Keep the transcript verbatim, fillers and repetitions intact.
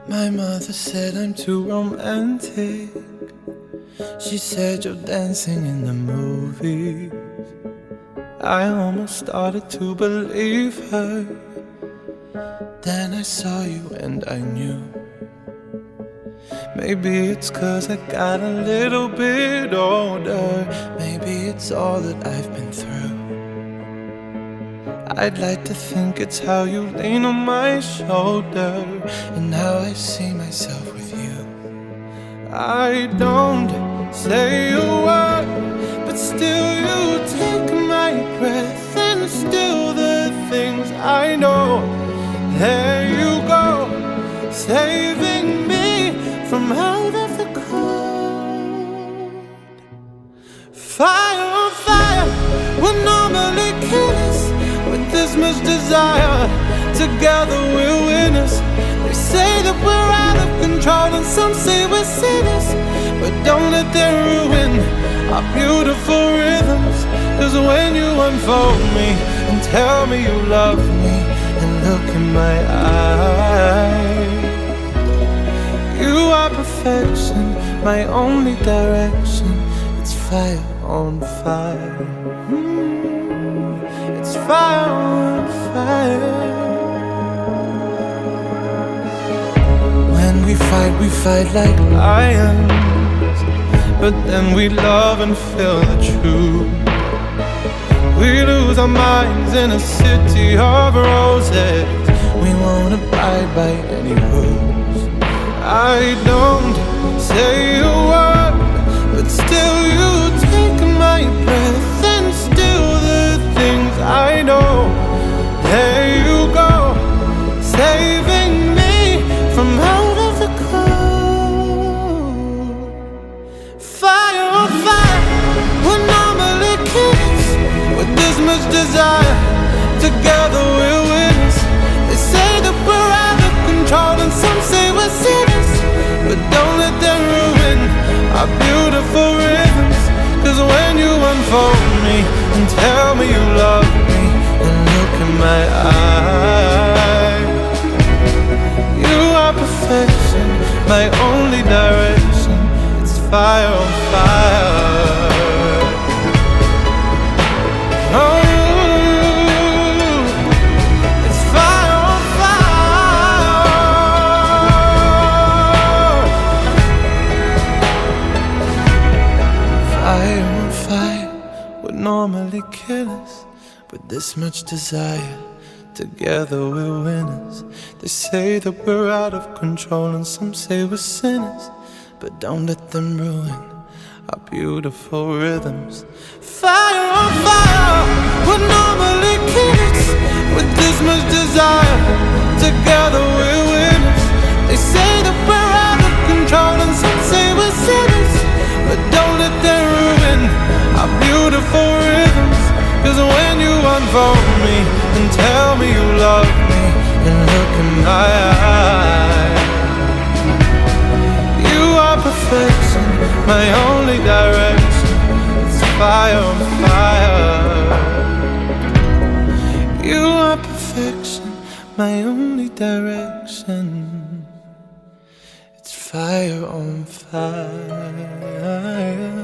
My mother said I'm too romantic. She said you're dancing in the movies. I almost started to believe her. Then I saw you and I knew. Maybe it's 'cause I got a little bit older. Maybe it's all that I've been through. I'd like to think it's how you lean on my shoulder and how I see myself with you. I don't say a word, but still you take my breath, and still the things I know. There you go, saving me from out of the cold. Fire on fire, we're normally killers with this much desire. Together we're winners. They say that we're out of control and some say we're sinners, but don't let them ruin our beautiful rhythms. 'Cause when you unfold me and tell me you love me and look in my eyes, you are perfection, my only direction. It's fire on fire. Mm, it's fire on fire. When we fight, we fight like lions, but then we love and feel the truth. We lose our minds in a city of roses. We won't abide by any rules. I don't say a word, but still you take my breath, and still the things I know. There you go, saving me from out of the cold. Fire on fire, we're normally kids with this much desire. Together we're winners. They say that we're out of control and some say we're sinners, but don't let them ruin our beautiful rhythms. 'Cause when you unfold me and tell me you love me and look in my eyes, you are perfection, my only direction. It's fire on fire. Oh, it's fire on fire. Fire on fire, we're normally killers with this much desire. Together we're winners. They say that we're out of control and some say we're sinners, but don't let them ruin our beautiful rhythms. Fire on fire, we're normally kids with this much desire. Together we're winners. They say that we're out of control and some say we're sinners, but don't let them ruin our beautiful rhythms. 'Cause when you unfold me and tell me you love me and look in my eyes, you are perfection, my only direction. It's fire on fire. You are perfection, my only direction. It's fire on fire.